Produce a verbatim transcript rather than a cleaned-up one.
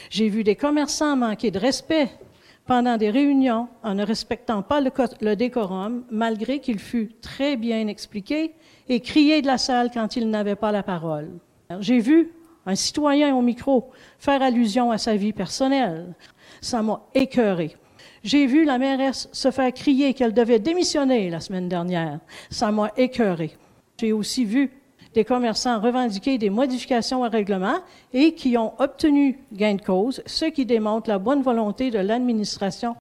J'ai vu des commerçants manquer de respect pendant des réunions en ne respectant pas le, le décorum, malgré qu'il fût très bien expliqué, et crier de la salle quand ils n'avaient pas la parole. J'ai vu un citoyen au micro faire allusion à sa vie personnelle. Ça m'a écœurée. J'ai vu la mairesse se faire crier qu'elle devait démissionner la semaine dernière. Ça m'a écœurée. J'ai aussi vu des commerçants revendiquer des modifications au règlement et qui ont obtenu gain de cause, ce qui démontre la bonne volonté de l'administration